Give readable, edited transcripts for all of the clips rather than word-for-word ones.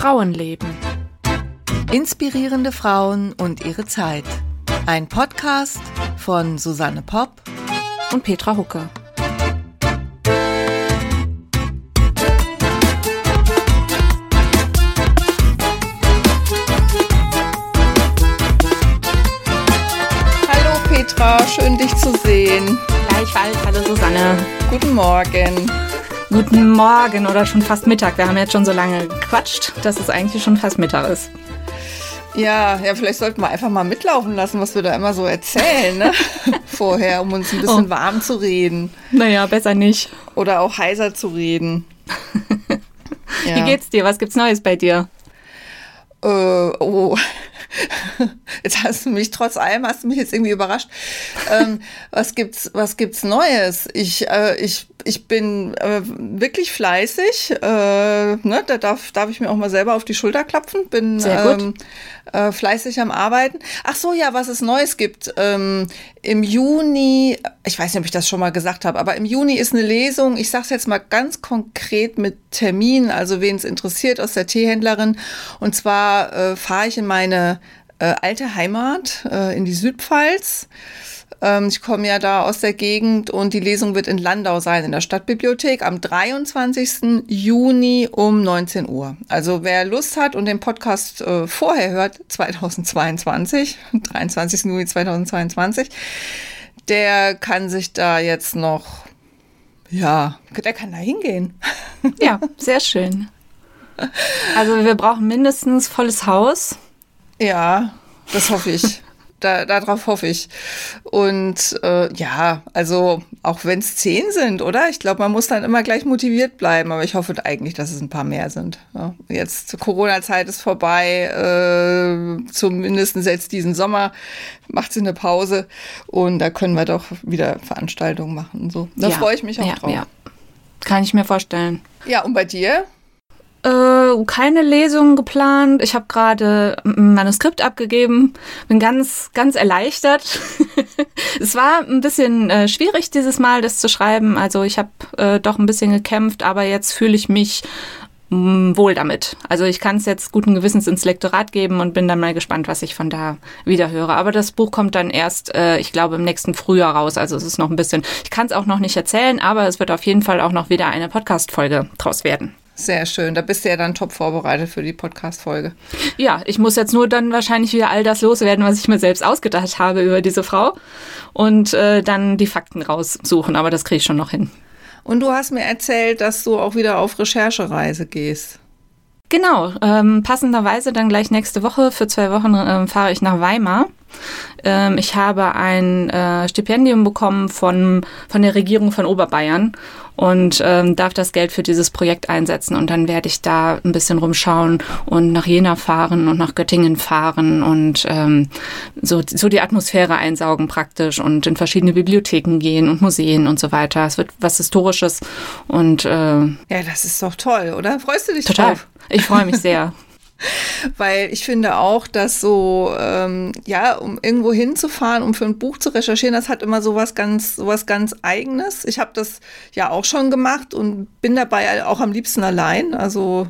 Frauenleben. Inspirierende Frauen und ihre Zeit. Ein Podcast von Susanne Popp Und Petra Hucke. Hallo Petra, schön dich zu sehen. Gleichfalls, hallo Susanne. Guten Morgen. Guten Morgen oder schon fast Mittag. Wir haben jetzt schon so lange gequatscht, dass es eigentlich schon fast Mittag ist. Ja, vielleicht sollten wir einfach mal mitlaufen lassen, was wir da immer so erzählen, ne? Vorher, um uns ein bisschen warm zu reden. Naja, besser nicht. Oder auch heiser zu reden. Ja. Wie geht's dir? Was gibt's Neues bei dir? Jetzt hast du mich, trotz allem hast du mich jetzt irgendwie überrascht. Was gibt's Neues? Ich bin wirklich fleißig. Da darf ich mir auch mal selber auf die Schulter klopfen. Bin Sehr gut. Fleißig am Arbeiten. Ach so, ja, was es Neues gibt. Im Juni, ich weiß nicht, ob ich das schon mal gesagt habe, aber im Juni ist eine Lesung. Ich sage es jetzt mal ganz konkret mit Termin, also wen es interessiert, aus der Teehändlerin. Und zwar fahre ich in meine alte Heimat, in die Südpfalz. Ich komme ja da aus der Gegend und die Lesung wird in Landau sein, in der Stadtbibliothek, am 23. Juni um 19 Uhr. Also wer Lust hat und den Podcast vorher hört, 23. Juni 2022, der kann sich da jetzt noch, der kann da hingehen. Ja, sehr schön. Also wir brauchen mindestens volles Haus. Ja, das hoffe ich. Darauf hoffe ich. Und also auch wenn es 10 sind, oder? Ich glaube, man muss dann immer gleich motiviert bleiben. Aber ich hoffe eigentlich, dass es ein paar mehr sind. Ja. Jetzt, Corona-Zeit ist vorbei. Zumindest jetzt diesen Sommer macht sie eine Pause. Und da können wir doch wieder Veranstaltungen machen. Und so. Da freue ich mich auch drauf. Ja. Kann ich mir vorstellen. Ja, und bei dir? Keine Lesung geplant. Ich habe gerade ein Manuskript abgegeben. Bin ganz, ganz erleichtert. Es war ein bisschen schwierig dieses Mal, das zu schreiben. Also ich habe doch ein bisschen gekämpft, aber jetzt fühle ich mich wohl damit. Also ich kann es jetzt guten Gewissens ins Lektorat geben und bin dann mal gespannt, was ich von da wieder höre. Aber das Buch kommt dann erst, ich glaube, im nächsten Frühjahr raus. Also es ist noch ein bisschen, ich kann es auch noch nicht erzählen, aber es wird auf jeden Fall auch noch wieder eine Podcast-Folge draus werden. Sehr schön. Da bist du ja dann top vorbereitet für die Podcast-Folge. Ja, ich muss jetzt nur dann wahrscheinlich wieder all das loswerden, was ich mir selbst ausgedacht habe über diese Frau und dann die Fakten raussuchen. Aber das kriege ich schon noch hin. Und du hast mir erzählt, dass du auch wieder auf Recherchereise gehst. Genau. Passenderweise dann gleich nächste Woche für 2 Wochen fahre ich nach Weimar. Ich habe ein Stipendium bekommen von der Regierung von Oberbayern und darf das Geld für dieses Projekt einsetzen. Und dann werde ich da ein bisschen rumschauen und nach Jena fahren und nach Göttingen fahren und so die Atmosphäre einsaugen praktisch und in verschiedene Bibliotheken gehen und Museen und so weiter. Es wird was Historisches und ja, das ist doch toll, oder? Freust du dich total drauf? Ich freue mich sehr. Weil ich finde auch, dass so, um irgendwo hinzufahren, um für ein Buch zu recherchieren, das hat immer sowas ganz Eigenes. Ich habe das ja auch schon gemacht und bin dabei auch am liebsten allein. Also,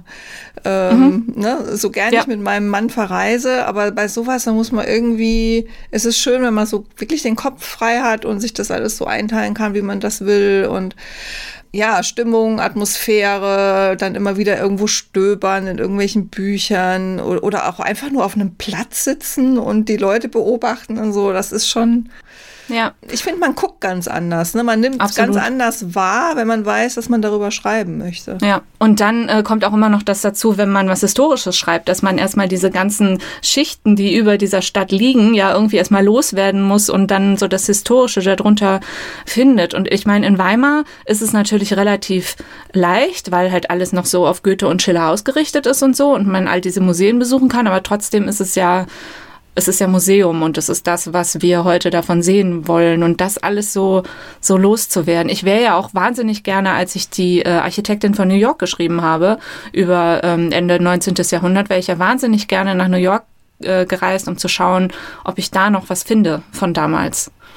so gerne ich mit meinem Mann verreise, aber bei sowas, da muss man irgendwie, es ist schön, wenn man so wirklich den Kopf frei hat und sich das alles so einteilen kann, wie man das will und ja, Stimmung, Atmosphäre, dann immer wieder irgendwo stöbern in irgendwelchen Büchern oder auch einfach nur auf einem Platz sitzen und die Leute beobachten und so. Das ist schon, ich finde, man guckt ganz anders. Ne? Man nimmt es ganz anders wahr, wenn man weiß, dass man darüber schreiben möchte. Ja, und dann kommt auch immer noch das dazu, wenn man was Historisches schreibt, dass man erstmal diese ganzen Schichten, die über dieser Stadt liegen, ja irgendwie erstmal loswerden muss und dann so das Historische darunter findet. Und ich meine, in Weimar ist es natürlich relativ leicht, weil halt alles noch so auf Goethe und Schiller ausgerichtet ist und so und man all diese Museen besuchen kann, aber trotzdem ist es ja Museum und es ist das, was wir heute davon sehen wollen und das alles so loszuwerden. Ich wäre ja auch wahnsinnig gerne, als ich die Architektin von New York geschrieben habe, über Ende 19. Jahrhundert, wäre ich ja wahnsinnig gerne nach New York gereist, um zu schauen, ob ich da noch was finde von damals.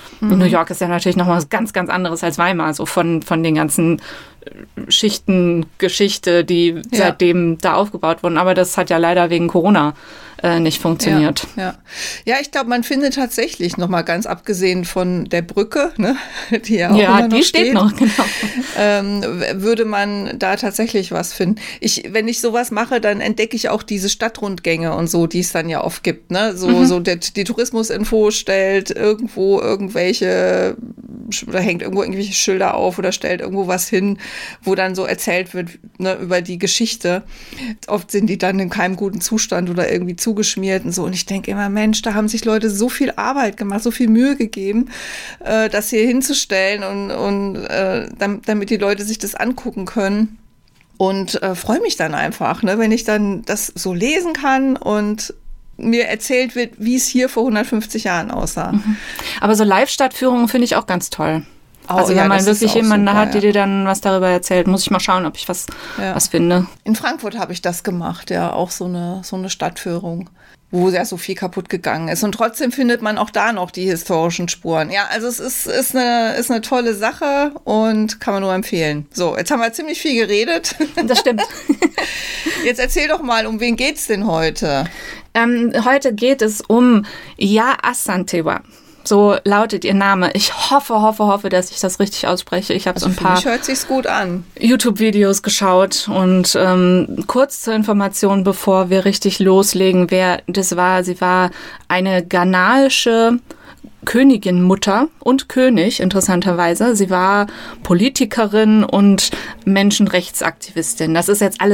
New York ist ja natürlich noch was ganz, ganz anderes als Weimar, so von den ganzen Schichten, Geschichte, die seitdem da aufgebaut wurden. Aber das hat ja leider wegen Corona nicht funktioniert. Ja, ich glaube, man findet tatsächlich noch mal ganz abgesehen von der Brücke, ne, die ja auch immer noch die steht noch, genau. Würde man da tatsächlich was finden. Wenn ich sowas mache, dann entdecke ich auch diese Stadtrundgänge und so, die es dann ja oft gibt, ne, die Tourismusinfo stellt irgendwo irgendwelche oder hängt irgendwo irgendwelche Schilder auf oder stellt irgendwo was hin, wo dann so erzählt wird, ne, über die Geschichte. Oft sind die dann in keinem guten Zustand oder irgendwie zugeschmiert und so. Und ich denke immer, Mensch, da haben sich Leute so viel Arbeit gemacht, so viel Mühe gegeben, das hier hinzustellen und damit die Leute sich das angucken können. Und freue mich dann einfach, ne, wenn ich dann das so lesen kann und mir erzählt wird, wie es hier vor 150 Jahren aussah. Aber so Live-Stadtführungen finde ich auch ganz toll. Also wenn man wirklich jemanden hat, der dir dann was darüber erzählt, muss ich mal schauen, ob ich was finde. In Frankfurt habe ich das gemacht, ja, auch so eine Stadtführung, wo ja so viel kaputt gegangen ist. Und trotzdem findet man auch da noch die historischen Spuren. Ja, also es ist eine tolle Sache und kann man nur empfehlen. So, jetzt haben wir ziemlich viel geredet. Das stimmt. Jetzt erzähl doch mal, um wen geht's denn heute? Heute geht es um Ya Asantewaa. So lautet ihr Name. Ich hoffe, dass ich das richtig ausspreche. Ich habe so ein paar hört sich's gut an. YouTube-Videos geschaut und kurz zur Information, bevor wir richtig loslegen, wer das war. Sie war eine ghanaische Königinmutter und König, interessanterweise. Sie war Politikerin und Menschenrechtsaktivistin. Das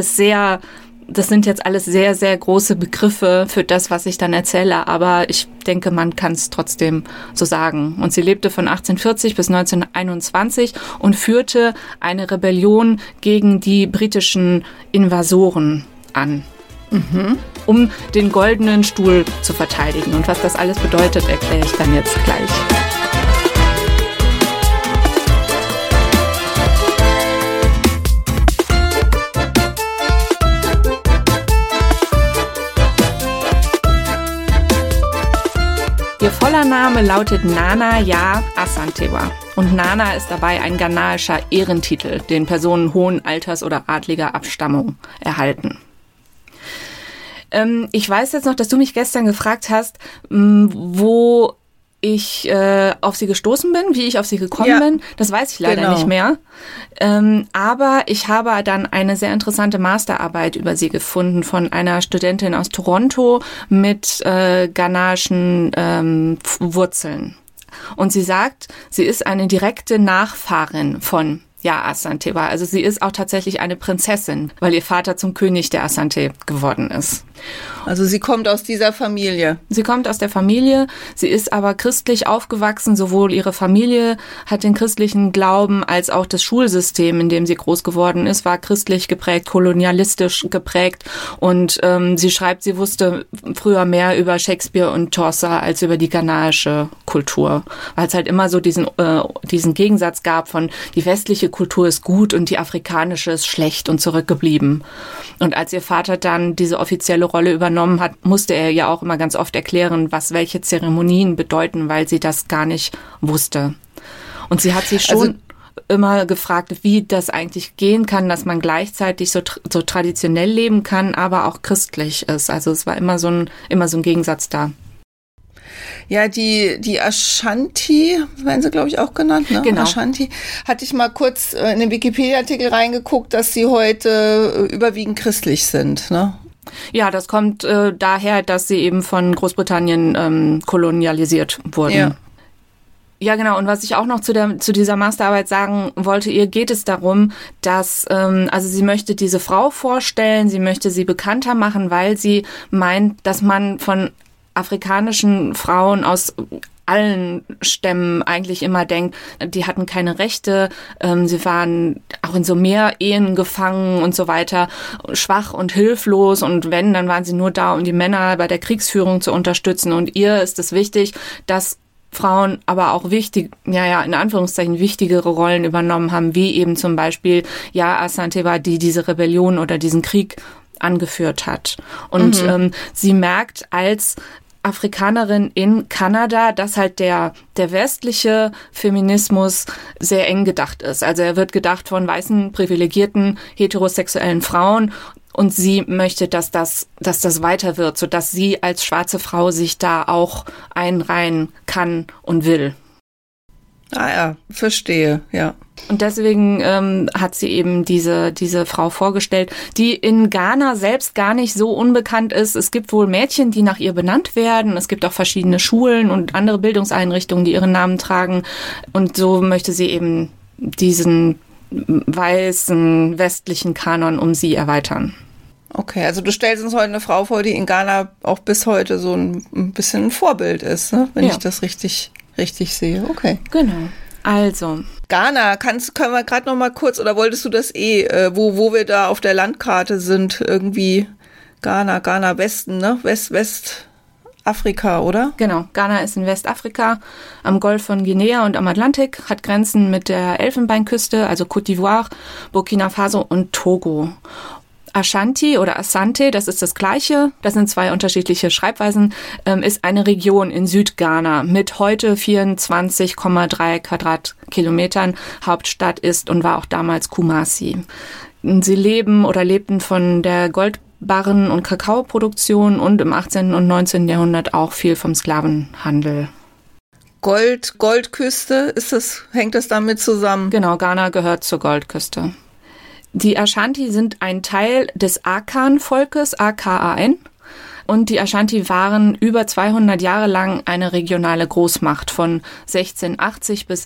sind jetzt alles sehr, sehr große Begriffe für das, was ich dann erzähle, aber ich denke, man kann es trotzdem so sagen. Und sie lebte von 1840 bis 1921 und führte eine Rebellion gegen die britischen Invasoren an, um den goldenen Stuhl zu verteidigen. Und was das alles bedeutet, erkläre ich dann jetzt gleich. Ihr voller Name lautet Nana Ya Asantewaa. Und Nana ist dabei ein ghanaischer Ehrentitel, den Personen hohen Alters oder adliger Abstammung erhalten. Ich weiß jetzt noch, dass du mich gestern gefragt hast, wo ich auf sie gestoßen bin, wie ich auf sie gekommen bin. Das weiß ich leider nicht mehr. Aber ich habe dann eine sehr interessante Masterarbeit über sie gefunden von einer Studentin aus Toronto mit ghanaischen Wurzeln. Und sie sagt, sie ist eine direkte Nachfahrin von Ya Asantewaa. Also sie ist auch tatsächlich eine Prinzessin, weil ihr Vater zum König der Asante geworden ist. Also sie kommt aus dieser Familie. Sie kommt aus der Familie. Sie ist aber christlich aufgewachsen. Sowohl ihre Familie hat den christlichen Glauben als auch das Schulsystem, in dem sie groß geworden ist, war christlich geprägt, kolonialistisch geprägt. Und sie schreibt, sie wusste früher mehr über Shakespeare und Chaucer als über die ghanaische Kultur. Weil es halt immer so diesen Gegensatz gab von die westliche Kultur ist gut und die afrikanische ist schlecht und zurückgeblieben. Und als ihr Vater dann diese offizielle Rolle übernommen hat, musste er ja auch immer ganz oft erklären, was welche Zeremonien bedeuten, weil sie das gar nicht wusste. Und sie hat sich schon immer gefragt, wie das eigentlich gehen kann, dass man gleichzeitig so traditionell leben kann, aber auch christlich ist. Also es war immer so ein Gegensatz da. Ja, die Ashanti, werden sie, glaube ich, auch genannt, ne? Genau. Ashanti, hatte ich mal kurz in den Wikipedia-Artikel reingeguckt, dass sie heute überwiegend christlich sind, ne? Ja, das kommt daher, dass sie eben von Großbritannien kolonialisiert wurden. Ja, genau. Und was ich auch noch zu dieser Masterarbeit sagen wollte, ihr geht es darum, dass, also sie möchte diese Frau vorstellen, sie möchte sie bekannter machen, weil sie meint, dass man von afrikanischen Frauen aus allen Stämmen eigentlich immer denkt, die hatten keine Rechte, sie waren auch in so mehr Ehen gefangen und so weiter, schwach und hilflos und wenn, dann waren sie nur da, um die Männer bei der Kriegsführung zu unterstützen und ihr ist es wichtig, dass Frauen aber auch in Anführungszeichen wichtigere Rollen übernommen haben, wie eben zum Beispiel Ya Asantewaa, die diese Rebellion oder diesen Krieg angeführt hat. Und sie merkt als Afrikanerin in Kanada, dass halt der westliche Feminismus sehr eng gedacht ist. Also er wird gedacht von weißen, privilegierten, heterosexuellen Frauen und sie möchte, dass das weiter wird, sodass sie als schwarze Frau sich da auch einreihen kann und will. Ah ja, verstehe, ja. Und deswegen hat sie eben diese Frau vorgestellt, die in Ghana selbst gar nicht so unbekannt ist. Es gibt wohl Mädchen, die nach ihr benannt werden. Es gibt auch verschiedene Schulen und andere Bildungseinrichtungen, die ihren Namen tragen. Und so möchte sie eben diesen weißen westlichen Kanon um sie erweitern. Okay, also du stellst uns heute eine Frau vor, die in Ghana auch bis heute so ein bisschen ein Vorbild ist, ne? Wenn ich das richtig sehe. Okay. Genau. Also. Ghana, können wir gerade noch mal kurz, oder wolltest du das wo wir da auf der Landkarte sind, irgendwie Ghana Westen, ne? Westafrika, oder? Genau, Ghana ist in Westafrika, am Golf von Guinea und am Atlantik, hat Grenzen mit der Elfenbeinküste, also Côte d'Ivoire, Burkina Faso und Togo. Ashanti oder Asante, das ist das Gleiche, das sind zwei unterschiedliche Schreibweisen, ist eine Region in Südghana mit heute 24,3 Quadratkilometern. Hauptstadt ist und war auch damals Kumasi. Sie lebten von der Goldbarren- und Kakaoproduktion und im 18. und 19. Jahrhundert auch viel vom Sklavenhandel. Goldküste, hängt das damit zusammen? Genau, Ghana gehört zur Goldküste. Die Ashanti sind ein Teil des Akan-Volkes, AKAN. Und die Ashanti waren über 200 Jahre lang eine regionale Großmacht. Von 1680 bis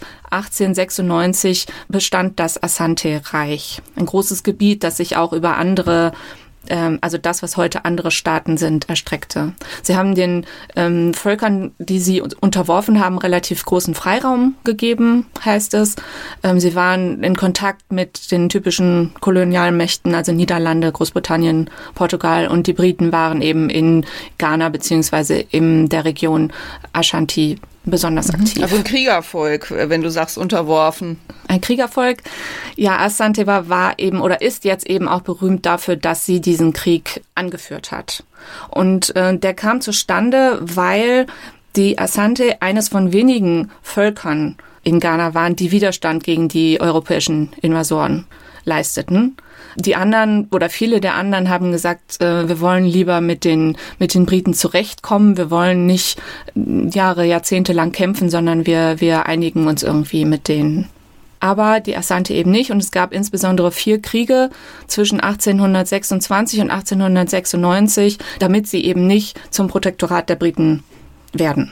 1896 bestand das Asante-Reich. Ein großes Gebiet, das sich auch über andere, also das, was heute andere Staaten sind, erstreckte. Sie haben den Völkern, die sie unterworfen haben, relativ großen Freiraum gegeben, heißt es. Sie waren in Kontakt mit den typischen Kolonialmächten, also Niederlande, Großbritannien, Portugal, und die Briten waren eben in Ghana beziehungsweise in der Region Ashanti besonders aktiv. Also ein Kriegervolk, wenn du sagst unterworfen. Ein Kriegervolk. Ja, Asante war eben oder ist jetzt eben auch berühmt dafür, dass sie diesen Krieg angeführt hat. Und der kam zustande, weil die Asante eines von wenigen Völkern in Ghana waren, die Widerstand gegen die europäischen Invasoren leisteten. Die anderen oder viele der anderen haben gesagt, wir wollen lieber mit den Briten zurechtkommen. Wir wollen nicht Jahrzehnte lang kämpfen, sondern wir einigen uns irgendwie mit denen. Aber die Asante eben nicht. Und es gab insbesondere 4 Kriege zwischen 1826 und 1896, damit sie eben nicht zum Protektorat der Briten werden.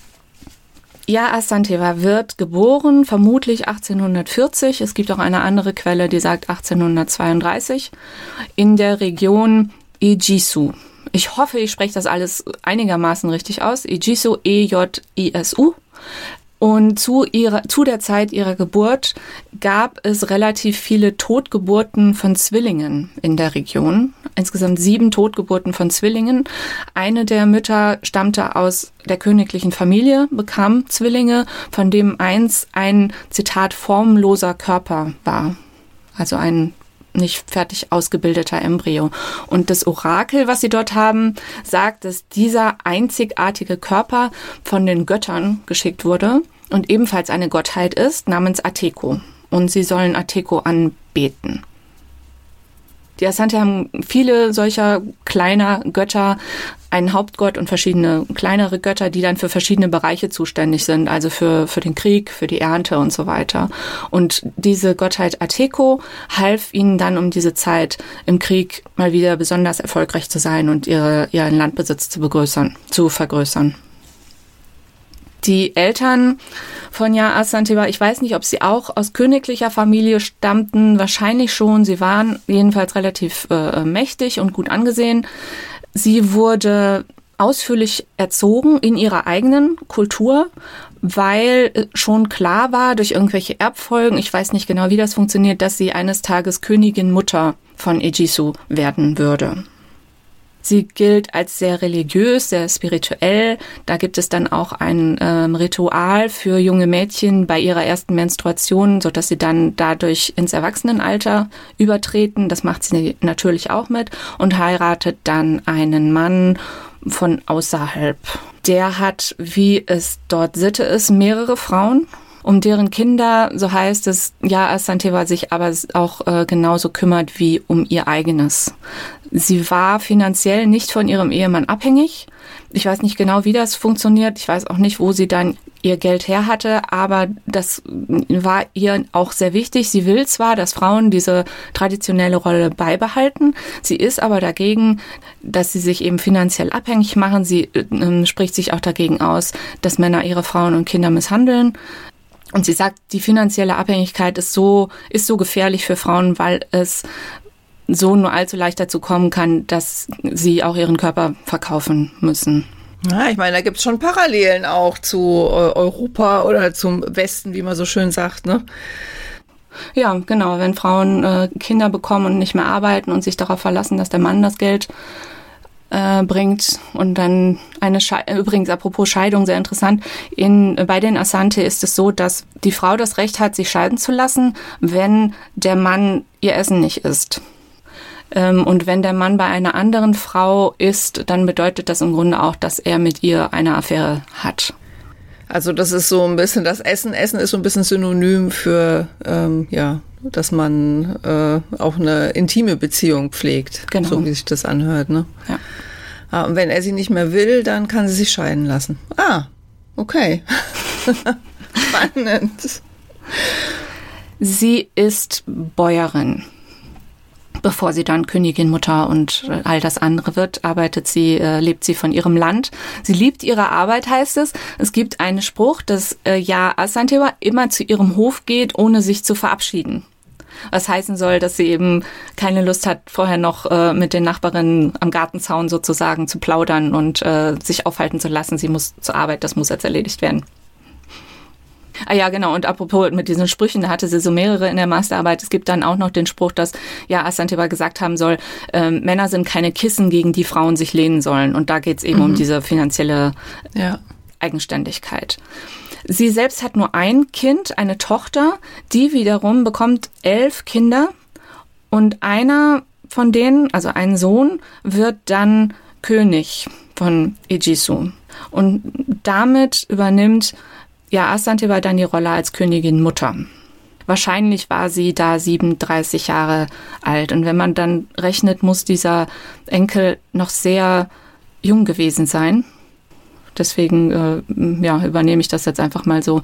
Ja, Asanteva wird geboren, vermutlich 1840. Es gibt auch eine andere Quelle, die sagt 1832, in der Region Ejisu. Ich hoffe, ich spreche das alles einigermaßen richtig aus. Ejisu, E-J-I-S-U. Und zu der Zeit ihrer Geburt gab es relativ viele Totgeburten von Zwillingen in der Region. Insgesamt 7 Totgeburten von Zwillingen. Eine der Mütter stammte aus der königlichen Familie, bekam Zwillinge, von dem eins ein, Zitat, formloser Körper war. Also ein nicht fertig ausgebildeter Embryo. Und das Orakel, was sie dort haben, sagt, dass dieser einzigartige Körper von den Göttern geschickt wurde und ebenfalls eine Gottheit ist, namens Ateko. Und sie sollen Ateko anbeten. Die Asante haben viele solcher kleiner Götter, einen Hauptgott und verschiedene kleinere Götter, die dann für verschiedene Bereiche zuständig sind, also für den Krieg, für die Ernte und so weiter. Und diese Gottheit Ateko half ihnen dann um diese Zeit im Krieg mal wieder besonders erfolgreich zu sein und ihren Landbesitz zu vergrößern. Die Eltern von Asanteva, ich weiß nicht, ob sie auch aus königlicher Familie stammten, wahrscheinlich schon. Sie waren jedenfalls relativ mächtig und gut angesehen. Sie wurde ausführlich erzogen in ihrer eigenen Kultur, weil schon klar war durch irgendwelche Erbfolgen, ich weiß nicht genau, wie das funktioniert, dass sie eines Tages Königin Mutter von Ejisu werden würde. Sie gilt als sehr religiös, sehr spirituell. Da gibt es dann auch ein Ritual für junge Mädchen bei ihrer ersten Menstruation, sodass sie dann dadurch ins Erwachsenenalter übertreten. Das macht sie natürlich auch mit und heiratet dann einen Mann von außerhalb. Der hat, wie es dort Sitte ist, mehrere Frauen. Um deren Kinder, so heißt es, ja, Asanteva sich aber auch genauso kümmert wie um ihr eigenes. Sie war finanziell nicht von ihrem Ehemann abhängig. Ich weiß nicht genau, wie das funktioniert. Ich weiß auch nicht, wo sie dann ihr Geld her hatte, aber das war ihr auch sehr wichtig. Sie will zwar, dass Frauen diese traditionelle Rolle beibehalten. Sie ist aber dagegen, dass sie sich eben finanziell abhängig machen. Sie spricht sich auch dagegen aus, dass Männer ihre Frauen und Kinder misshandeln. Und sie sagt, die finanzielle Abhängigkeit ist so gefährlich für Frauen, weil es so nur allzu leicht dazu kommen kann, dass sie auch ihren Körper verkaufen müssen. Ja, ich meine, da gibt's schon Parallelen auch zu Europa oder zum Westen, wie man so schön sagt, ne? Ja, genau. Wenn Frauen Kinder bekommen und nicht mehr arbeiten und sich darauf verlassen, dass der Mann das Geld bringt und dann übrigens apropos Scheidung, sehr interessant, bei den Asante ist es so, dass die Frau das Recht hat, sich scheiden zu lassen, wenn der Mann ihr Essen nicht isst. Und wenn der Mann bei einer anderen Frau ist, dann bedeutet das im Grunde auch, dass er mit ihr eine Affäre hat. Also das ist so ein bisschen, das Essen ist so ein bisschen synonym für, dass man auch eine intime Beziehung pflegt, genau. So wie sich das anhört, ne? Ja. Und wenn er sie nicht mehr will, dann kann sie sich scheiden lassen. Ah, okay. Spannend. Sie ist Bäuerin. Bevor sie dann Königin, Mutter und all das andere wird, lebt sie von ihrem Land. Sie liebt ihre Arbeit, heißt es. Es gibt einen Spruch, dass Asanteva immer zu ihrem Hof geht, ohne sich zu verabschieden. Was heißen soll, dass sie eben keine Lust hat, vorher noch mit den Nachbarinnen am Gartenzaun sozusagen zu plaudern und sich aufhalten zu lassen. Sie muss zur Arbeit, das muss jetzt erledigt werden. Ah ja, genau. Und apropos mit diesen Sprüchen, da hatte sie so mehrere in der Masterarbeit. Es gibt dann auch noch den Spruch, dass Asanteva gesagt haben soll, Männer sind keine Kissen, gegen die Frauen sich lehnen sollen. Und da geht es eben um diese finanzielle Eigenständigkeit. Sie selbst hat nur ein Kind, eine Tochter, die wiederum bekommt 11 Kinder. Und einer von denen, also ein Sohn, wird dann König von Ejisu. Und damit übernimmt Asanteva dann die Rolle als Königin Mutter. Wahrscheinlich war sie da 37 Jahre alt. Und wenn man dann rechnet, muss dieser Enkel noch sehr jung gewesen sein. Deswegen übernehme ich das jetzt einfach mal so.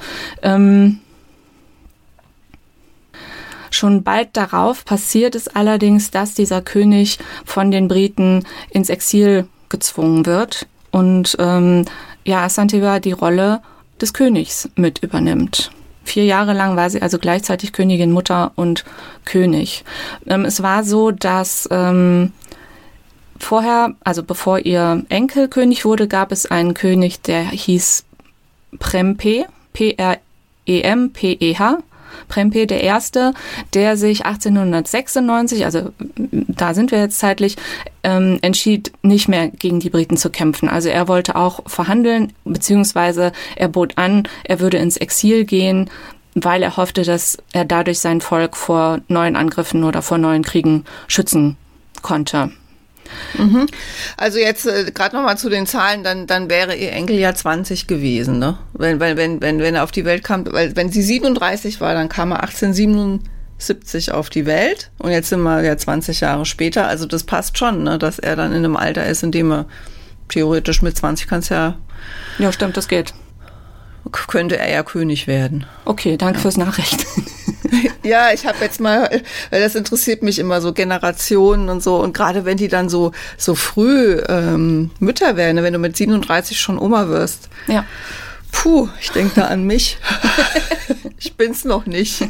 Schon bald darauf passiert es allerdings, dass dieser König von den Briten ins Exil gezwungen wird. Und Asanteva die Rolle des Königs mit übernimmt. 4 Jahre lang war sie also gleichzeitig Königin, Mutter und König. Es war so, dass vorher, also bevor ihr Enkel König wurde, gab es einen König, der hieß Prempeh, Prempeh, Prempeh der Erste, der sich 1896, also da sind wir jetzt zeitlich, entschied, nicht mehr gegen die Briten zu kämpfen. Also er wollte auch verhandeln, beziehungsweise er bot an, er würde ins Exil gehen, weil er hoffte, dass er dadurch sein Volk vor neuen Angriffen oder vor neuen Kriegen schützen konnte. Mhm. Also jetzt gerade nochmal zu den Zahlen, dann wäre ihr Enkel ja 20 gewesen, ne? Wenn er auf die Welt kam, weil wenn sie 37 war, dann kam er 1877 auf die Welt und jetzt sind wir ja 20 Jahre später, also das passt schon, ne, dass er dann in einem Alter ist, in dem er theoretisch mit 20 Ja, stimmt, das geht. Könnte er ja König werden. Okay, danke fürs Nachrichten. Ja, ich habe jetzt mal, weil das interessiert mich immer, so Generationen und so. Und gerade wenn die dann so früh Mütter werden, wenn du mit 37 schon Oma wirst. Ja. Puh, ich denke da an mich. Ich bin's noch nicht.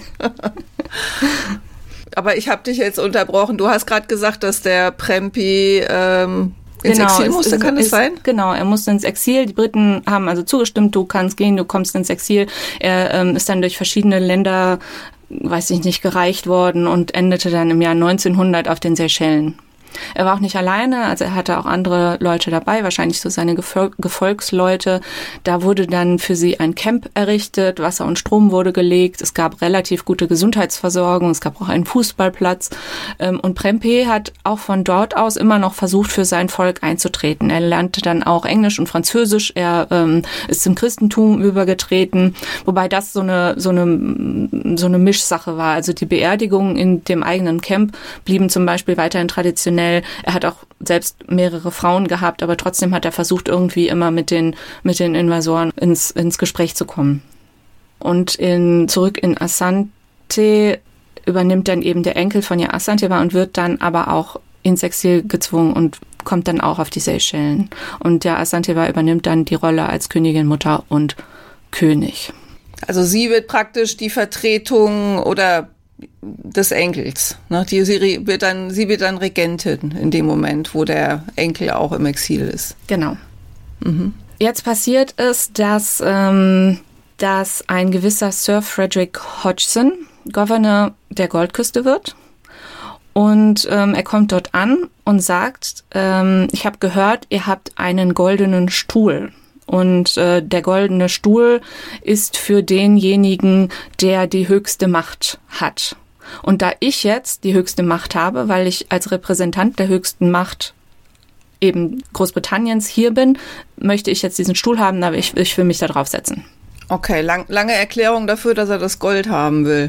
Aber ich habe dich jetzt unterbrochen. Du hast gerade gesagt, dass der Prempeh ins Exil musste, kann das sein? Genau, er musste ins Exil. Die Briten haben also zugestimmt, du kannst gehen, du kommst ins Exil. Er ist dann durch verschiedene Länder, weiß ich nicht, gereicht worden und endete dann im Jahr 1900 auf den Seychellen. Er war auch nicht alleine, also er hatte auch andere Leute dabei, wahrscheinlich so seine Gefolgsleute. Da wurde dann für sie ein Camp errichtet, Wasser und Strom wurde gelegt, es gab relativ gute Gesundheitsversorgung, es gab auch einen Fußballplatz. Und Prempeh hat auch von dort aus immer noch versucht, für sein Volk einzutreten. Er lernte dann auch Englisch und Französisch, er ist zum Christentum übergetreten, wobei das so eine Mischsache war. Also die Beerdigungen in dem eigenen Camp blieben zum Beispiel weiterhin traditionell. Er hat auch selbst mehrere Frauen gehabt, aber trotzdem hat er versucht, irgendwie immer mit den Invasoren ins Gespräch zu kommen. Und zurück in Asante übernimmt dann eben der Enkel von Asantewaa und wird dann aber auch ins Exil gezwungen und kommt dann auch auf die Seychellen. Und der Asantewaa übernimmt dann die Rolle als Königin, Mutter und König. Also sie wird praktisch die Vertretung oder des Enkels. Ne? Sie wird dann Regentin in dem Moment, wo der Enkel auch im Exil ist. Genau. Jetzt passiert es, dass ein gewisser Sir Frederick Hodgson Gouverneur der Goldküste wird. Und er kommt dort an und sagt, ich habe gehört, ihr habt einen goldenen Stuhl. Und der goldene Stuhl ist für denjenigen, der die höchste Macht hat. Und da ich jetzt die höchste Macht habe, weil ich als Repräsentant der höchsten Macht eben Großbritanniens hier bin, möchte ich jetzt diesen Stuhl haben, aber ich will mich da drauf setzen. Okay, lange Erklärung dafür, dass er das Gold haben will.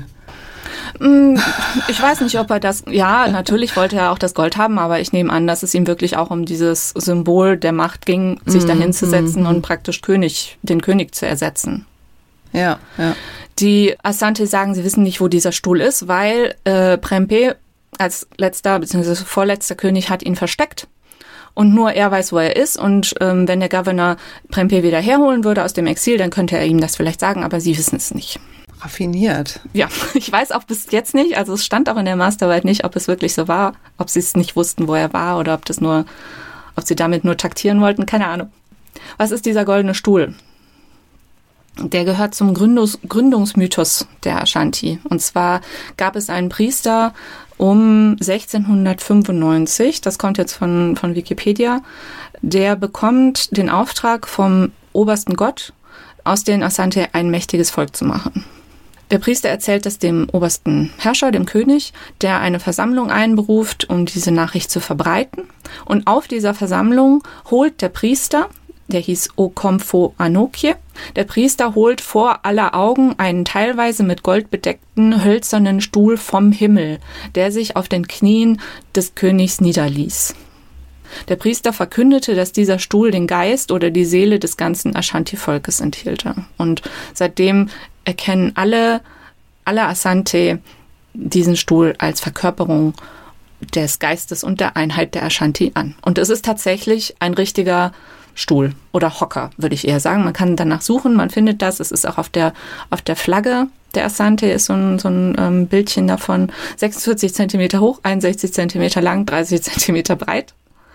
Ich weiß nicht, ob er das, ja, natürlich wollte er auch das Gold haben, aber ich nehme an, dass es ihm wirklich auch um dieses Symbol der Macht ging, sich dahin zu setzen und praktisch den König zu ersetzen. Ja. Die Asante sagen, sie wissen nicht, wo dieser Stuhl ist, weil Prempeh als letzter bzw. vorletzter König hat ihn versteckt. Und nur er weiß, wo er ist. Und wenn der Gouverneur Prempeh wieder herholen würde aus dem Exil, dann könnte er ihm das vielleicht sagen, aber sie wissen es nicht. Raffiniert. Ja, ich weiß auch bis jetzt nicht, also es stand auch in der Masterarbeit nicht, ob es wirklich so war, ob sie es nicht wussten, wo er war oder ob sie damit nur taktieren wollten, keine Ahnung. Was ist dieser goldene Stuhl? Der gehört zum Gründungsmythos der Ashanti. Und zwar gab es einen Priester um 1695, das kommt jetzt von Wikipedia, der bekommt den Auftrag vom obersten Gott, aus den Asante ein mächtiges Volk zu machen. Der Priester erzählt es dem obersten Herrscher, dem König, der eine Versammlung einberuft, um diese Nachricht zu verbreiten. Und auf dieser Versammlung holt der Priester, der hieß Okomfo Anokye, der Priester holt vor aller Augen einen teilweise mit Gold bedeckten hölzernen Stuhl vom Himmel, der sich auf den Knien des Königs niederließ. Der Priester verkündete, dass dieser Stuhl den Geist oder die Seele des ganzen Ashanti-Volkes enthielte. Und seitdem erkennen alle Asante diesen Stuhl als Verkörperung des Geistes und der Einheit der Ashanti an. Und es ist tatsächlich ein richtiger Stuhl oder Hocker, würde ich eher sagen. Man kann danach suchen, man findet das. Es ist auch auf der Flagge der Asante ist so ein Bildchen davon. 46 Zentimeter hoch, 61 Zentimeter lang, 30 Zentimeter breit.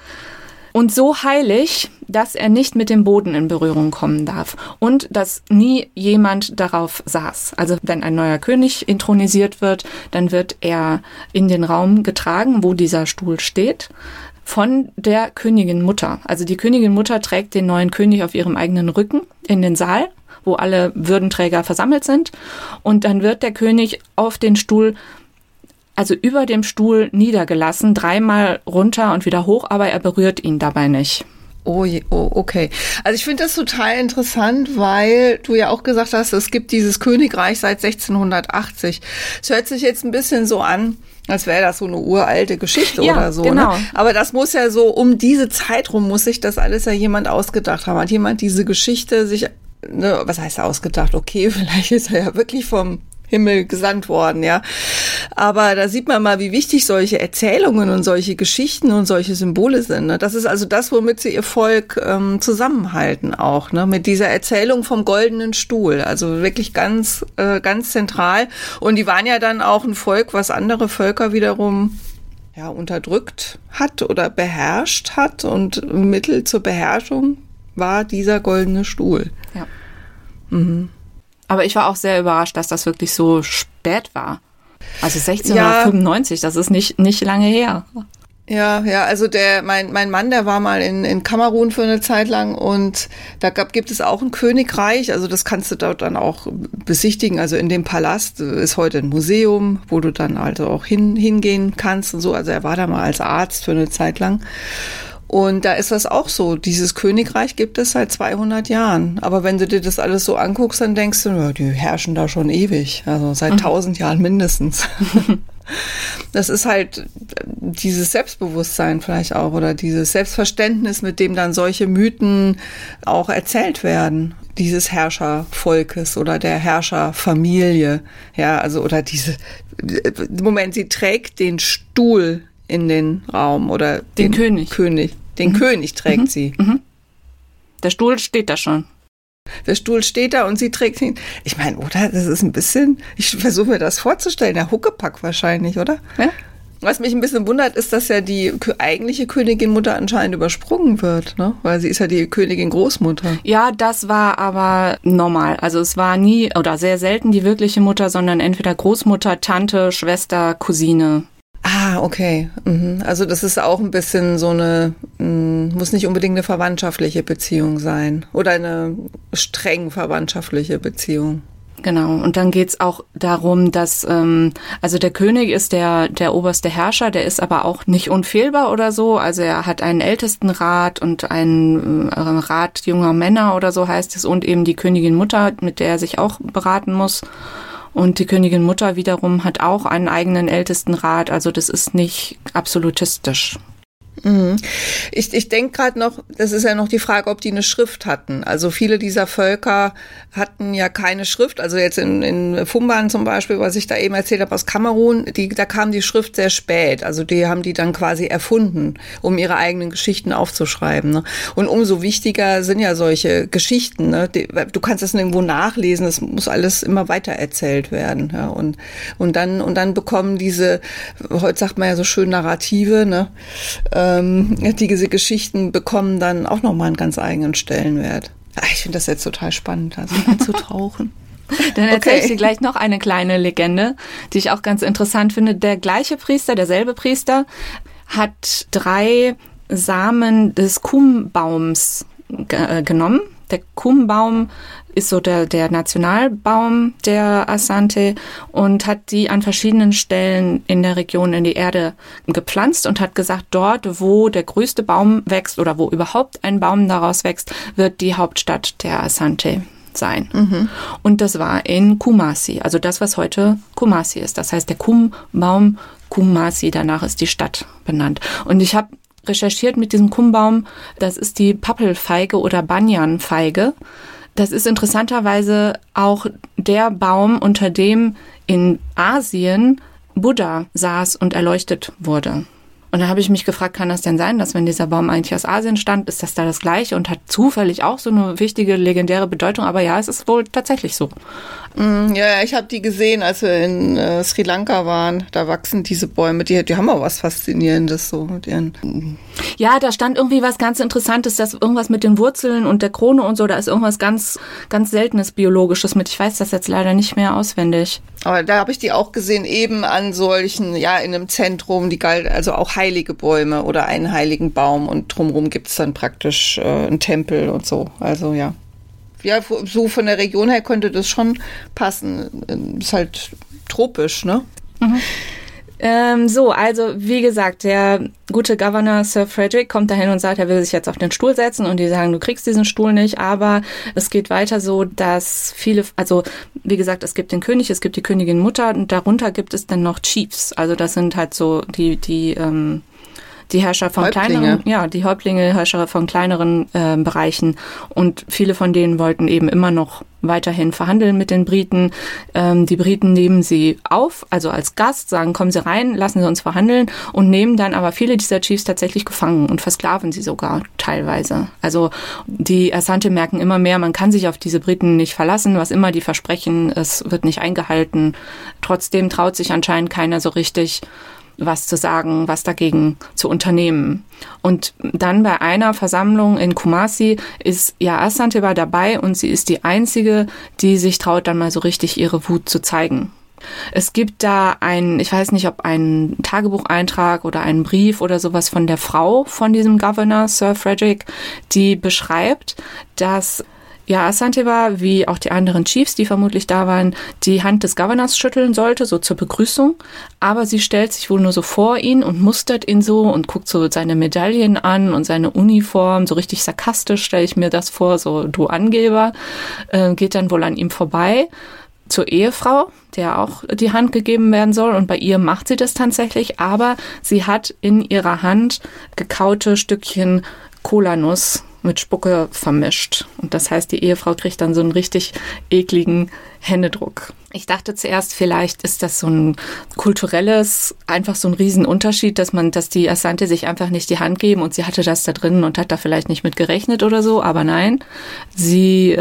Und so heilig, dass er nicht mit dem Boden in Berührung kommen darf und dass nie jemand darauf saß. Also wenn ein neuer König intronisiert wird, dann wird er in den Raum getragen, wo dieser Stuhl steht, von der Königin Mutter. Also die Königin Mutter trägt den neuen König auf ihrem eigenen Rücken in den Saal, wo alle Würdenträger versammelt sind. Und dann wird der König auf den Stuhl, also über dem Stuhl niedergelassen, 3-mal runter und wieder hoch, aber er berührt ihn dabei nicht. Oh, okay. Also ich finde das total interessant, weil du ja auch gesagt hast, es gibt dieses Königreich seit 1680. Es hört sich jetzt ein bisschen so an, als wäre das so eine uralte Geschichte oder so. Genau. Ne? Aber das muss ja so, um diese Zeit rum muss sich das alles ja jemand ausgedacht haben. Hat jemand diese Geschichte sich, ne, was heißt ausgedacht? Okay, vielleicht ist er ja wirklich vom Himmel gesandt worden, ja. Aber da sieht man mal, wie wichtig solche Erzählungen und solche Geschichten und solche Symbole sind. Ne? Das ist also das, womit sie ihr Volk zusammenhalten auch, ne? Mit dieser Erzählung vom goldenen Stuhl. Also wirklich ganz zentral. Und die waren ja dann auch ein Volk, was andere Völker wiederum ja unterdrückt hat oder beherrscht hat. Und Mittel zur Beherrschung war dieser goldene Stuhl. Ja. Mhm. Aber ich war auch sehr überrascht, dass das wirklich so spät war. Also 1695, das ist nicht lange her. Ja, also mein Mann, der war mal in Kamerun für eine Zeit lang und da gibt es auch ein Königreich, also das kannst du dort dann auch besichtigen, also in dem Palast ist heute ein Museum, wo du dann also auch hingehen kannst und so, also er war da mal als Arzt für eine Zeit lang. Und da ist das auch so. Dieses Königreich gibt es seit 200 Jahren. Aber wenn du dir das alles so anguckst, dann denkst du, ja, die herrschen da schon ewig. Also seit 1000 Jahren mindestens. Das ist halt dieses Selbstbewusstsein vielleicht auch oder dieses Selbstverständnis, mit dem dann solche Mythen auch erzählt werden. Dieses Herrschervolkes oder der Herrscherfamilie. Ja, also oder sie trägt den Stuhl in den Raum oder den König. Den König trägt sie. Der Stuhl steht da schon. Der Stuhl steht da und sie trägt ihn. Ich meine, oder? Das ist ein bisschen, ich versuche mir das vorzustellen, der Huckepack wahrscheinlich, oder? Ja. Was mich ein bisschen wundert, ist, dass ja die eigentliche Königin-Mutter anscheinend übersprungen wird, ne? Weil sie ist ja die Königin-Großmutter. Ja, das war aber normal. Also es war nie oder sehr selten die wirkliche Mutter, sondern entweder Großmutter, Tante, Schwester, Cousine. Ah, okay. Also das ist auch ein bisschen so muss nicht unbedingt eine verwandtschaftliche Beziehung sein oder eine streng verwandtschaftliche Beziehung. Genau, und dann geht's auch darum, dass also der König ist der oberste Herrscher, der ist aber auch nicht unfehlbar oder so. Also er hat einen Ältestenrat und einen Rat junger Männer oder so heißt es und eben die Königin Mutter, mit der er sich auch beraten muss. Und die Königin Mutter wiederum hat auch einen eigenen Ältestenrat, also das ist nicht absolutistisch. Ich denke gerade noch, das ist ja noch die Frage, ob die eine Schrift hatten. Also viele dieser Völker hatten ja keine Schrift. Also jetzt in Fumban zum Beispiel, was ich da eben erzählt habe aus Kamerun, da kam die Schrift sehr spät. Also die haben die dann quasi erfunden, um ihre eigenen Geschichten aufzuschreiben. Ne? Und umso wichtiger sind ja solche Geschichten. Ne? Du kannst das nirgendwo nachlesen, es muss alles immer weiter erzählt werden. Ja? Und dann bekommen diese, heute sagt man ja so schön Narrative, ne? Diese Geschichten bekommen dann auch nochmal einen ganz eigenen Stellenwert. Ich finde das jetzt total spannend, also einzutauchen. Dann erzähle ich dir gleich noch eine kleine Legende, die ich auch ganz interessant finde. Derselbe Priester, hat 3 Samen des Kumbaums genommen. Der Kumbaum ist so der Nationalbaum der Asante und hat die an verschiedenen Stellen in der Region in die Erde gepflanzt und hat gesagt, dort, wo der größte Baum wächst oder wo überhaupt ein Baum daraus wächst, wird die Hauptstadt der Asante sein. Und das war in Kumasi, also das, was heute Kumasi ist. Das heißt, der Kumbaum Kumasi, danach ist die Stadt benannt. Und ich habe recherchiert mit diesem Kumbaum, das ist die Pappelfeige oder Banyanfeige. Das ist interessanterweise auch der Baum, unter dem in Asien Buddha saß und erleuchtet wurde. Und da habe ich mich gefragt, kann das denn sein, dass wenn dieser Baum eigentlich aus Asien stammt, ist das da das Gleiche und hat zufällig auch so eine wichtige, legendäre Bedeutung? Aber ja, es ist wohl tatsächlich so. Ja, ich habe die gesehen, als wir in Sri Lanka waren. Da wachsen diese Bäume, die haben auch was Faszinierendes so mit ihren. Ja, da stand irgendwie was ganz Interessantes, dass irgendwas mit den Wurzeln und der Krone und so, da ist irgendwas ganz, ganz Seltenes Biologisches mit. Ich weiß das jetzt leider nicht mehr auswendig. Aber da habe ich die auch gesehen, eben an solchen, ja, in einem Zentrum, die galt, also auch heilige Bäume oder einen heiligen Baum und drumherum gibt's dann praktisch einen Tempel und so. Also ja. Ja, so von der Region her könnte das schon passen. Ist halt tropisch, ne? Also wie gesagt, der gute Governor Sir Frederick kommt dahin und sagt, er will sich jetzt auf den Stuhl setzen und die sagen, du kriegst diesen Stuhl nicht, aber es geht weiter so, dass viele, also wie gesagt, es gibt den König, es gibt die Königin Mutter und darunter gibt es dann noch Chiefs, also das sind halt so die Herrscher von kleineren, die Häuptlinge, Herrscher von kleineren Bereichen und viele von denen wollten eben immer noch weiterhin verhandeln mit den Briten. Die Briten nehmen sie auf, also als Gast, sagen, kommen Sie rein, lassen Sie uns verhandeln und nehmen dann aber viele dieser Chiefs tatsächlich gefangen und versklaven sie sogar teilweise. Also die Asante merken immer mehr, man kann sich auf diese Briten nicht verlassen, was immer die versprechen, es wird nicht eingehalten. Trotzdem traut sich anscheinend keiner so richtig, was zu sagen, was dagegen zu unternehmen. Und dann bei einer Versammlung in Kumasi ist Asantewaa dabei und sie ist die Einzige, die sich traut, dann mal so richtig ihre Wut zu zeigen. Es gibt da ich weiß nicht, ob ein Tagebucheintrag oder einen Brief oder sowas von der Frau von diesem Governor, Sir Frederick, die beschreibt, dass Asantewaa, wie auch die anderen Chiefs, die vermutlich da waren, die Hand des Governors schütteln sollte, so zur Begrüßung. Aber sie stellt sich wohl nur so vor ihn und mustert ihn so und guckt so seine Medaillen an und seine Uniform. So richtig sarkastisch stelle ich mir das vor, so du Angeber. Geht dann wohl an ihm vorbei zur Ehefrau, der auch die Hand gegeben werden soll. Und bei ihr macht sie das tatsächlich. Aber sie hat in ihrer Hand gekaute Stückchen Kolanuss mit Spucke vermischt. Und das heißt, die Ehefrau kriegt dann so einen richtig ekligen Händedruck. Ich dachte zuerst, vielleicht ist das so ein kulturelles, einfach so ein Riesenunterschied, dass die Asante sich einfach nicht die Hand geben und sie hatte das da drin und hat da vielleicht nicht mit gerechnet oder so. Aber nein, sie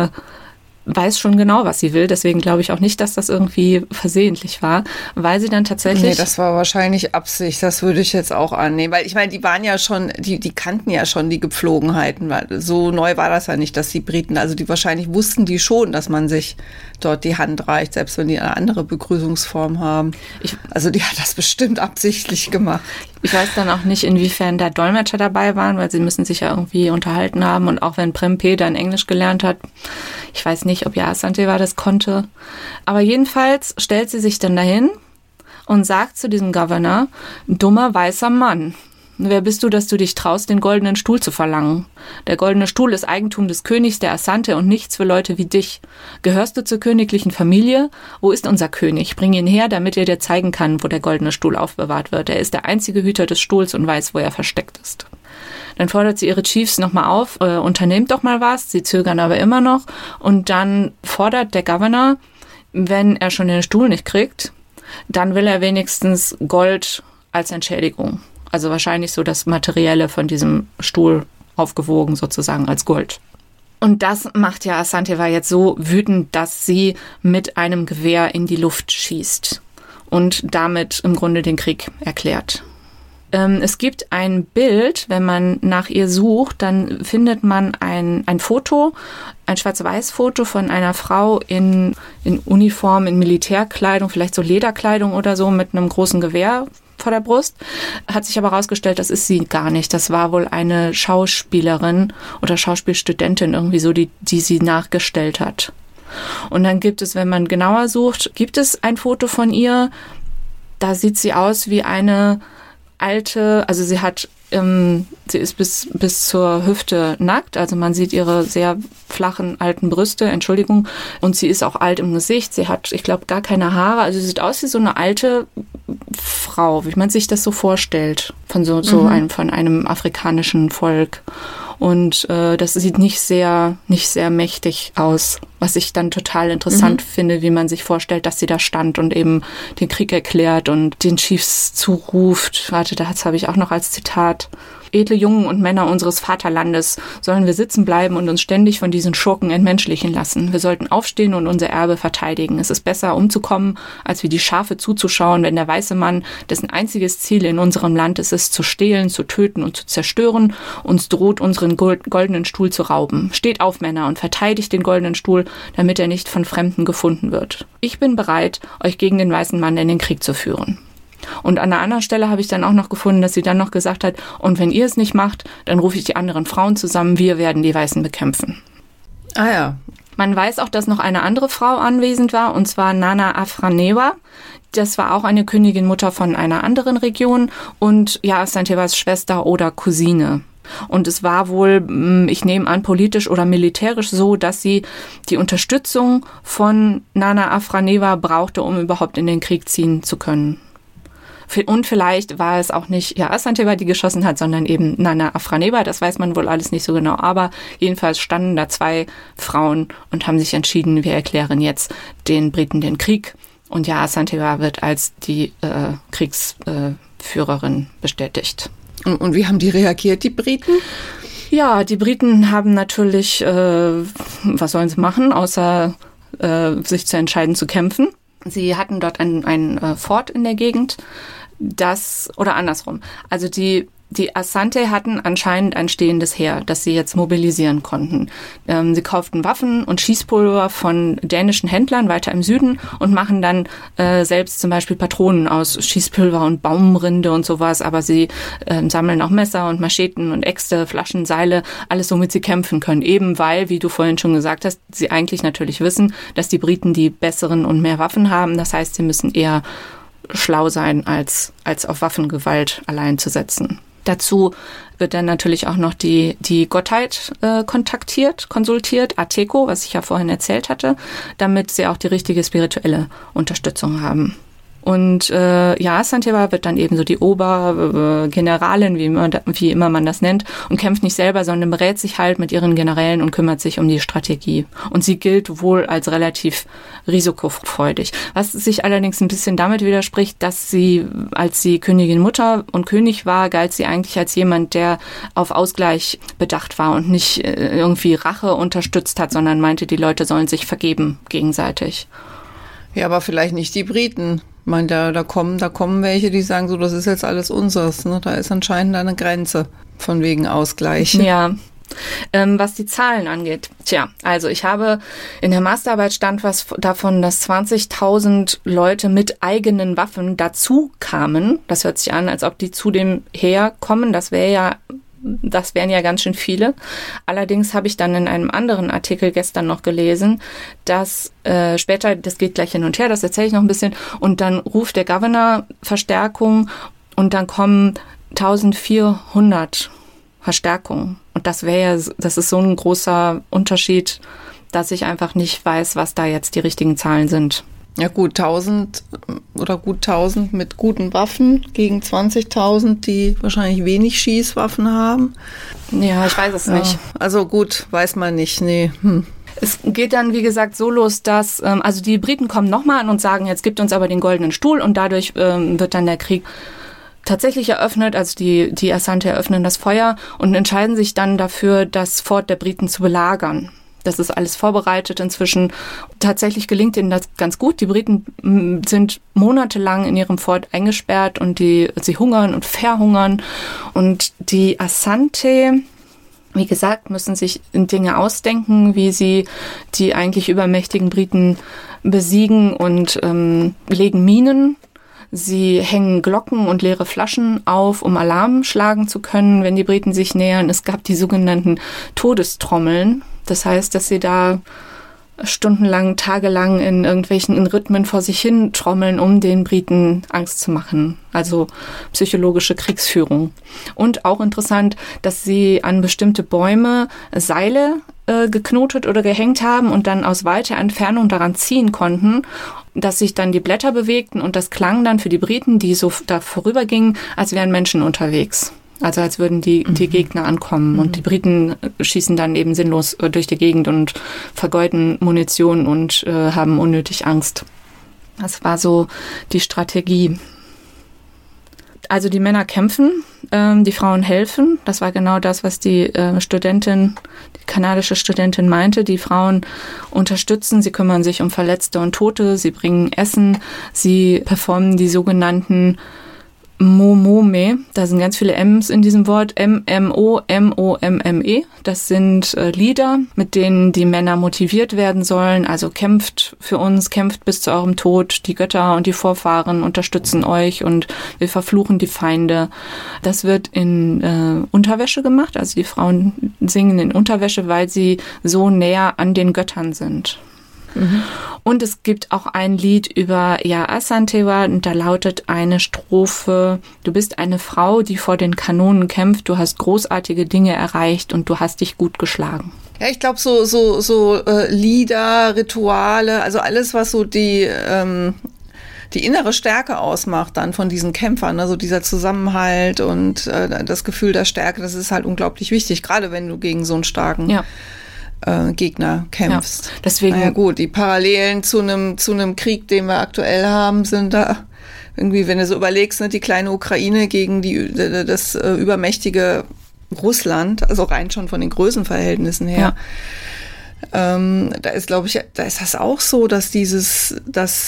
weiß schon genau, was sie will. Deswegen glaube ich auch nicht, dass das irgendwie versehentlich war, weil sie dann tatsächlich... Nee, das war wahrscheinlich Absicht. Das würde ich jetzt auch annehmen. Weil ich meine, die waren ja schon, die kannten ja schon die Gepflogenheiten. Weil so neu war das ja nicht, dass die Briten, also die wahrscheinlich wussten die schon, dass man sich dort die Hand reicht, selbst wenn die eine andere Begrüßungsform haben. Also die hat das bestimmt absichtlich gemacht. Ich weiß dann auch nicht, inwiefern da Dolmetscher dabei waren, weil sie müssen sich ja irgendwie unterhalten haben. Und auch wenn Prempeh dann Englisch gelernt hat, ich weiß nicht, ob Asantewaa das konnte. Aber jedenfalls stellt sie sich dann dahin und sagt zu diesem Governor, dummer weißer Mann, wer bist du, dass du dich traust, den goldenen Stuhl zu verlangen? Der goldene Stuhl ist Eigentum des Königs der Asante und nichts für Leute wie dich. Gehörst du zur königlichen Familie? Wo ist unser König? Bring ihn her, damit er dir zeigen kann, wo der goldene Stuhl aufbewahrt wird. Er ist der einzige Hüter des Stuhls und weiß, wo er versteckt ist. Dann fordert sie ihre Chiefs nochmal auf, unternehmt doch mal was. Sie zögern aber immer noch. Und dann fordert der Governor, wenn er schon den Stuhl nicht kriegt, dann will er wenigstens Gold als Entschädigung. Also wahrscheinlich so das Materielle von diesem Stuhl aufgewogen sozusagen als Gold. Und das macht Asantewaa jetzt so wütend, dass sie mit einem Gewehr in die Luft schießt und damit im Grunde den Krieg erklärt. Es gibt ein Bild, wenn man nach ihr sucht, dann findet man ein Foto, ein Schwarz-Weiß-Foto von einer Frau in Uniform, in Militärkleidung, vielleicht so Lederkleidung oder so mit einem großen Gewehr vor der Brust. Hat sich aber herausgestellt, das ist sie gar nicht. Das war wohl eine Schauspielerin oder Schauspielstudentin irgendwie so, die sie nachgestellt hat. Und dann gibt es, wenn man genauer sucht, gibt es ein Foto von ihr. Da sieht sie aus wie eine alte, also sie ist bis zur Hüfte nackt, also man sieht ihre sehr flachen alten Brüste, Entschuldigung, und sie ist auch alt im Gesicht, sie hat, ich glaube, gar keine Haare, also sie sieht aus wie so eine alte Frau, wie man sich das so vorstellt, von von einem afrikanischen Volk. Und das sieht nicht sehr mächtig aus, was ich dann total interessant finde, wie man sich vorstellt, dass sie da stand und eben den Krieg erklärt und den Chiefs zuruft. Warte, das habe ich auch noch als Zitat. Edle Jungen und Männer unseres Vaterlandes, sollen wir sitzen bleiben und uns ständig von diesen Schurken entmenschlichen lassen. Wir sollten aufstehen und unser Erbe verteidigen. Es ist besser, umzukommen, als wie die Schafe zuzuschauen, wenn der weiße Mann, dessen einziges Ziel in unserem Land ist es, zu stehlen, zu töten und zu zerstören, uns droht, unseren goldenen Stuhl zu rauben. Steht auf, Männer, und verteidigt den goldenen Stuhl, damit er nicht von Fremden gefunden wird. Ich bin bereit, euch gegen den weißen Mann in den Krieg zu führen. Und an einer anderen Stelle habe ich dann auch noch gefunden, dass sie dann noch gesagt hat, und wenn ihr es nicht macht, dann rufe ich die anderen Frauen zusammen, wir werden die Weißen bekämpfen. Ah ja. Man weiß auch, dass noch eine andere Frau anwesend war, und zwar Nana Afranewaa. Das war auch eine Königin, Mutter von einer anderen Region und Asantewaas Schwester oder Cousine. Und es war wohl, ich nehme an, politisch oder militärisch so, dass sie die Unterstützung von Nana Afranewaa brauchte, um überhaupt in den Krieg ziehen zu können. Und vielleicht war es auch nicht Asantewaa, die geschossen hat, sondern eben Nana Afranewaa. Das weiß man wohl alles nicht so genau. Aber jedenfalls standen da zwei Frauen und haben sich entschieden, wir erklären jetzt den Briten den Krieg. Und Asantewaa wird als die Kriegsführerin bestätigt. Und wie haben die reagiert, die Briten? Ja, die Briten haben natürlich, was sollen sie machen, außer sich zu entscheiden zu kämpfen. Sie hatten dort ein Fort in der Gegend, oder andersrum. Also die Die Asante hatten anscheinend ein stehendes Heer, das sie jetzt mobilisieren konnten. Sie kauften Waffen und Schießpulver von dänischen Händlern weiter im Süden und machen dann selbst zum Beispiel Patronen aus Schießpulver und Baumrinde und sowas. Aber sie sammeln auch Messer und Macheten und Äxte, Flaschen, Seile, alles, womit sie kämpfen können. Eben weil, wie du vorhin schon gesagt hast, sie eigentlich natürlich wissen, dass die Briten die besseren und mehr Waffen haben. Das heißt, sie müssen eher schlau sein, als auf Waffengewalt allein zu setzen. Dazu wird dann natürlich auch noch die Gottheit konsultiert, Ateko, was ich ja vorhin erzählt hatte, damit sie auch die richtige spirituelle Unterstützung haben. Und Asantewaa wird dann eben so die Obergeneralin, wie immer man das nennt, und kämpft nicht selber, sondern berät sich halt mit ihren Generälen und kümmert sich um die Strategie. Und sie gilt wohl als relativ risikofreudig. Was sich allerdings ein bisschen damit widerspricht, dass sie, als sie Königin Mutter und König war, galt sie eigentlich als jemand, der auf Ausgleich bedacht war und nicht irgendwie Rache unterstützt hat, sondern meinte, die Leute sollen sich vergeben gegenseitig. Ja, aber vielleicht nicht die Briten. Ich meine, da kommen welche, die sagen so, das ist jetzt alles unseres. Ne? Da ist anscheinend eine Grenze von wegen Ausgleich. Ja. Was die Zahlen angeht. Also ich habe in der Masterarbeit stand was davon, dass 20.000 Leute mit eigenen Waffen dazu kamen. Das hört sich an, als ob die zu dem Heer kommen. Das wären ja ganz schön viele. Allerdings habe ich dann in einem anderen Artikel gestern noch gelesen, dass später, das geht gleich hin und her, das erzähle ich noch ein bisschen, und dann ruft der Governor Verstärkung und dann kommen 1400 Verstärkungen. Und das ist so ein großer Unterschied, dass ich einfach nicht weiß, was da jetzt die richtigen Zahlen sind. Ja gut, 1000 mit guten Waffen gegen 20.000, die wahrscheinlich wenig Schießwaffen haben. Ja, ich weiß es nicht. Also gut, weiß man nicht, nee. Es geht dann, wie gesagt, so los, dass also die Briten kommen nochmal an und sagen, jetzt gibt uns aber den goldenen Stuhl, und dadurch wird dann der Krieg tatsächlich eröffnet. Also die Asante eröffnen das Feuer und entscheiden sich dann dafür, das Fort der Briten zu belagern. Das ist alles vorbereitet inzwischen. Tatsächlich gelingt ihnen das ganz gut. Die Briten sind monatelang in ihrem Fort eingesperrt und sie hungern und verhungern. Und die Asante, wie gesagt, müssen sich Dinge ausdenken, wie sie die eigentlich übermächtigen Briten besiegen, und legen Minen. Sie hängen Glocken und leere Flaschen auf, um Alarm schlagen zu können, wenn die Briten sich nähern. Es gab die sogenannten Todestrommeln. Das heißt, dass sie da stundenlang, tagelang in irgendwelchen Rhythmen vor sich hin trommeln, um den Briten Angst zu machen. Also psychologische Kriegsführung. Und auch interessant, dass sie an bestimmte Bäume Seile geknotet oder gehängt haben und dann aus weiter Entfernung daran ziehen konnten, dass sich dann die Blätter bewegten, und das klang dann für die Briten, die so da vorübergingen, als wären Menschen unterwegs. Also als würden die Gegner ankommen. Und die Briten schießen dann eben sinnlos durch die Gegend und vergeuden Munition und haben unnötig Angst. Das war so die Strategie. Also die Männer kämpfen, die Frauen helfen. Das war genau das, was die kanadische Studentin meinte. Die Frauen unterstützen, sie kümmern sich um Verletzte und Tote, sie bringen Essen, sie performen die sogenannten Momome, da sind ganz viele M's in diesem Wort, M-M-O-M-O-M-M-E. Das sind Lieder, mit denen die Männer motiviert werden sollen. Also kämpft für uns, kämpft bis zu eurem Tod. Die Götter und die Vorfahren unterstützen euch und wir verfluchen die Feinde. Das wird in Unterwäsche gemacht. Also die Frauen singen in Unterwäsche, weil sie so näher an den Göttern sind. Mhm. Und es gibt auch ein Lied über Asantewaa, und da lautet eine Strophe: Du bist eine Frau, die vor den Kanonen kämpft, du hast großartige Dinge erreicht und du hast dich gut geschlagen. Ja, ich glaube so Lieder, Rituale, also alles, was so die innere Stärke ausmacht dann von diesen Kämpfern, also dieser Zusammenhalt und das Gefühl der Stärke, das ist halt unglaublich wichtig, gerade wenn du gegen so einen starken Gegner kämpfst. Ja, deswegen. Naja gut, die Parallelen zu einem Krieg, den wir aktuell haben, sind da irgendwie, wenn du so überlegst, ne, die kleine Ukraine gegen das übermächtige Russland, also rein schon von den Größenverhältnissen her. Ja. Da ist, glaube ich, da ist das auch so, dass die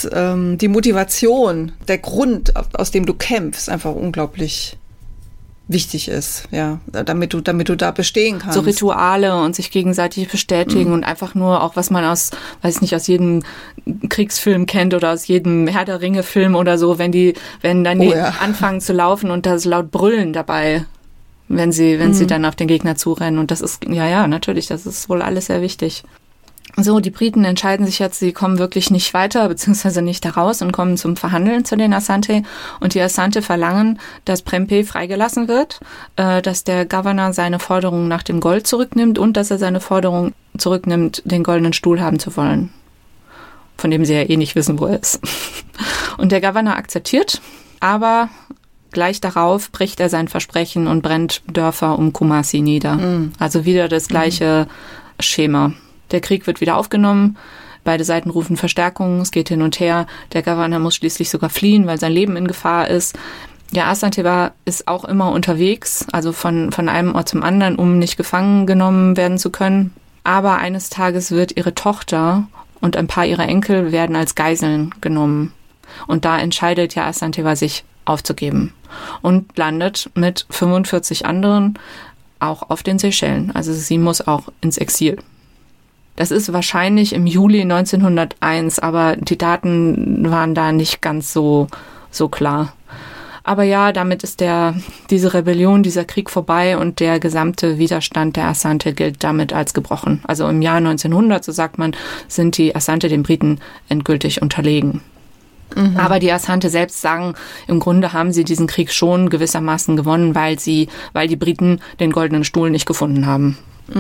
Motivation, der Grund, aus dem du kämpfst, einfach unglaublich wichtig ist, ja, damit du da bestehen kannst. So Rituale und sich gegenseitig bestätigen und einfach nur auch, was man aus jedem Kriegsfilm kennt oder aus jedem Herr der Ringe-Film oder so, wenn dann die anfangen zu laufen und da so laut brüllen dabei, wenn sie dann auf den Gegner zurennen. Und das ist, ja, natürlich, das ist wohl alles sehr wichtig. So, die Briten entscheiden sich jetzt, sie kommen wirklich nicht weiter, beziehungsweise nicht da raus und kommen zum Verhandeln zu den Asante. Und die Asante verlangen, dass Prempeh freigelassen wird, dass der Governor seine Forderung nach dem Gold zurücknimmt und dass er seine Forderung zurücknimmt, den goldenen Stuhl haben zu wollen. Von dem sie ja eh nicht wissen, wo er ist. Und der Governor akzeptiert, aber gleich darauf bricht er sein Versprechen und brennt Dörfer um Kumasi nieder. Also wieder das gleiche Schema. Der Krieg wird wieder aufgenommen, beide Seiten rufen Verstärkung, es geht hin und her. Der Governor muss schließlich sogar fliehen, weil sein Leben in Gefahr ist. Ja, Asante ist auch immer unterwegs, also von einem Ort zum anderen, um nicht gefangen genommen werden zu können. Aber eines Tages wird ihre Tochter und ein paar ihrer Enkel werden als Geiseln genommen. Und da entscheidet ja Asante sich aufzugeben und landet mit 45 anderen auch auf den Seychellen. Also sie muss auch ins Exil. Das ist wahrscheinlich im Juli 1901, aber die Daten waren da nicht ganz so klar. Aber ja, damit ist diese Rebellion, dieser Krieg vorbei und der gesamte Widerstand der Asante gilt damit als gebrochen. Also im Jahr 1900, so sagt man, sind die Asante den Briten endgültig unterlegen. Aber die Asante selbst sagen, im Grunde haben sie diesen Krieg schon gewissermaßen gewonnen, weil die Briten den goldenen Stuhl nicht gefunden haben.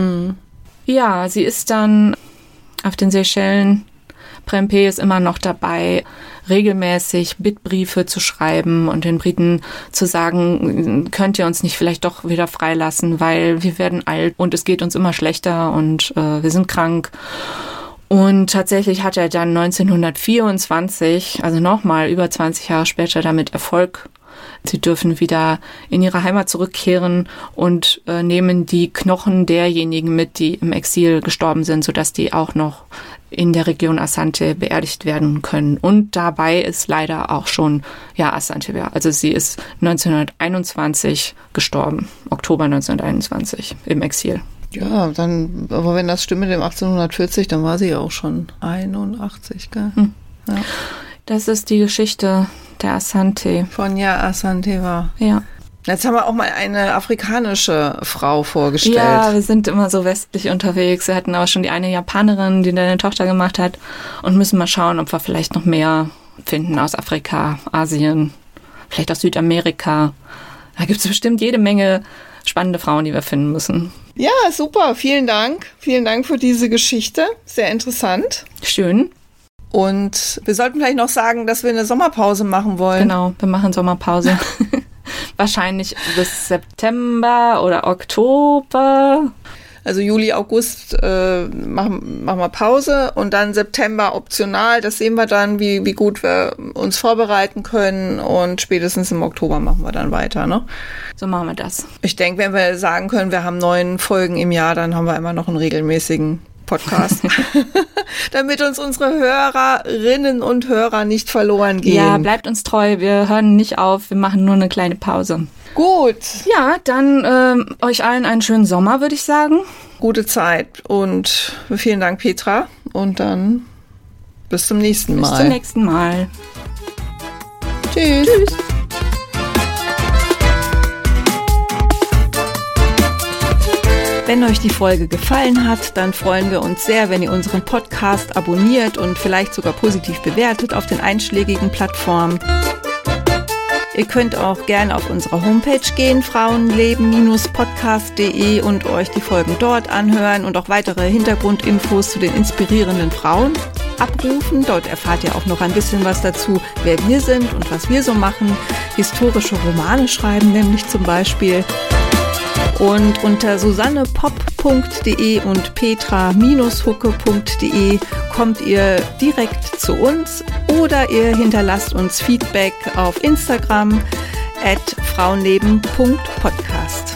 Ja, sie ist dann auf den Seychellen. Prempeh ist immer noch dabei, regelmäßig Bittbriefe zu schreiben und den Briten zu sagen, könnt ihr uns nicht vielleicht doch wieder freilassen, weil wir werden alt und es geht uns immer schlechter und wir sind krank. Und tatsächlich hat er dann 1924, also nochmal über 20 Jahre später, damit Erfolg. Sie dürfen wieder in ihre Heimat zurückkehren und nehmen die Knochen derjenigen mit, die im Exil gestorben sind, sodass die auch noch in der Region Asante beerdigt werden können. Und dabei ist leider auch schon Asante. Also sie ist 1921 gestorben, Oktober 1921 im Exil. Ja, dann, aber wenn das stimmt mit dem 1840, dann war sie ja auch schon 81, gell? Ja. Das ist die Geschichte der Asante. Von Asante war. Ja. Jetzt haben wir auch mal eine afrikanische Frau vorgestellt. Ja, wir sind immer so westlich unterwegs. Wir hatten aber schon die eine Japanerin, die deine Tochter gemacht hat. Und müssen mal schauen, ob wir vielleicht noch mehr finden aus Afrika, Asien, vielleicht aus Südamerika. Da gibt es bestimmt jede Menge spannende Frauen, die wir finden müssen. Ja, super. Vielen Dank. Vielen Dank für diese Geschichte. Sehr interessant. Schön. Und wir sollten vielleicht noch sagen, dass wir eine Sommerpause machen wollen. Genau, wir machen Sommerpause. Wahrscheinlich bis September oder Oktober. Also Juli, August machen wir Pause und dann September optional. Das sehen wir dann, wie gut wir uns vorbereiten können und spätestens im Oktober machen wir dann weiter, ne? So machen wir das. Ich denke, wenn wir sagen können, wir haben 9 Folgen im Jahr, dann haben wir immer noch einen regelmäßigen Podcast, damit uns unsere Hörerinnen und Hörer nicht verloren gehen. Ja, bleibt uns treu, wir hören nicht auf, wir machen nur eine kleine Pause. Gut. Ja, dann euch allen einen schönen Sommer, würde ich sagen. Gute Zeit und vielen Dank, Petra. Und dann bis zum nächsten Mal. Bis zum nächsten Mal. Tschüss. Tschüss. Wenn euch die Folge gefallen hat, dann freuen wir uns sehr, wenn ihr unseren Podcast abonniert und vielleicht sogar positiv bewertet auf den einschlägigen Plattformen. Ihr könnt auch gerne auf unsere Homepage gehen, frauenleben-podcast.de, und euch die Folgen dort anhören und auch weitere Hintergrundinfos zu den inspirierenden Frauen abrufen. Dort erfahrt ihr auch noch ein bisschen was dazu, wer wir sind und was wir so machen. Historische Romane schreiben nämlich zum Beispiel. Und unter susannepop.de und petra-hucke.de kommt ihr direkt zu uns oder ihr hinterlasst uns Feedback auf Instagram @frauenleben.podcast.